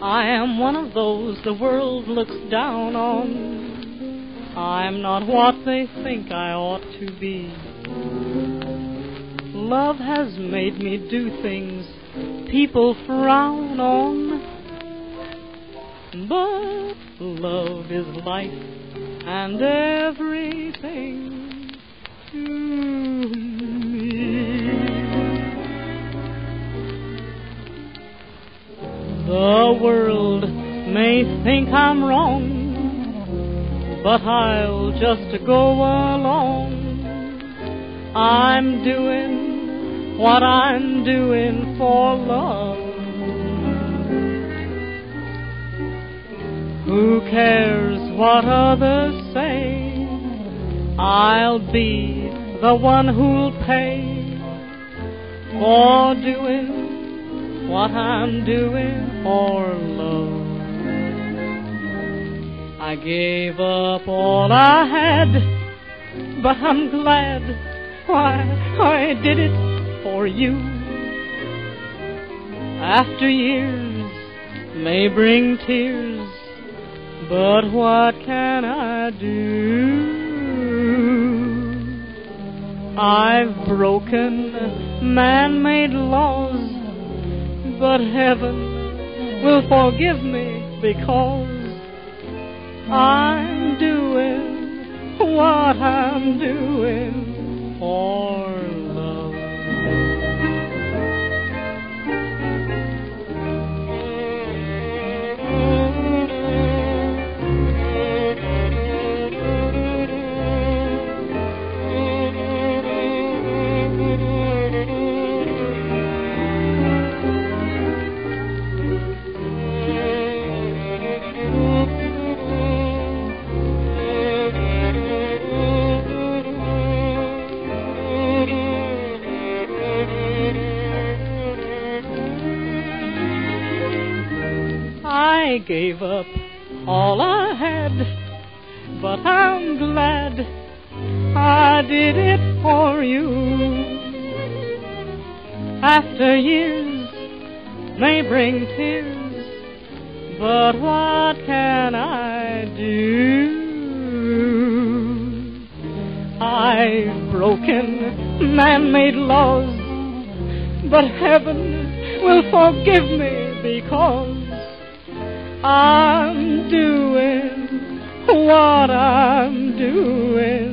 I am one of those the world looks down on. I'm not what they think I ought to be. Love has made me do things people frown on. But love is life and everything to me. The world may think I'm wrong, but I'll just go along. I'm doing what I'm doing for love. Who cares what others say? I'll be the one who'll pay for doing what I'm doing for love. I gave up all I had, but I'm glad. Why, I did it for you. After years may bring tears, but what can I do? I've broken man-made laws, but heaven will forgive me because I'm doing what I'm doing for love. I gave up all I had, but I'm glad I did it for you. After years may bring tears, but what can I do? I've broken man-made laws, but heaven will forgive me because I'm doing what I'm doing